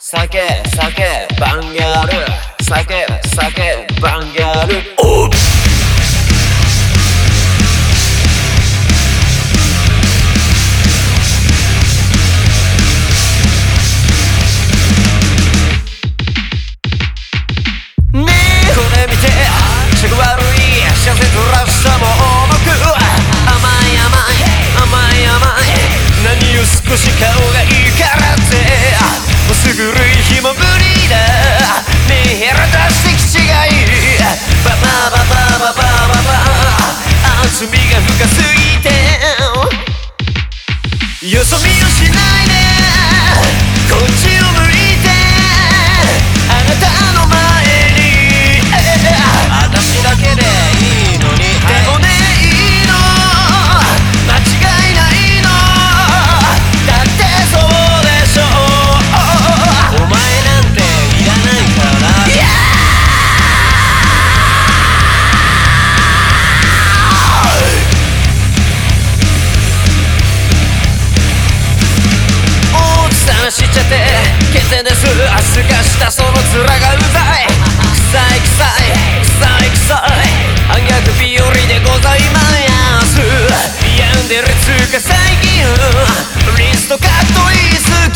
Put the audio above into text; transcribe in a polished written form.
酒バンギャル酒バンギャルおっ悪い幸せずらしさも重く甘い何を少し顔がいいからってもうすぐるい日も無理だ見減らして気違いババババババババ厚みが深すぎてよそ見をしないでこっちを向いてあなたの前に私だけでいいのにでもねいいの間違いないのだってそうでしょお前なんていらないから大きさなしちゃって決定です明日がしたその面がうざい臭い暗逆日和でございます病んでるつうか最近リストカットイース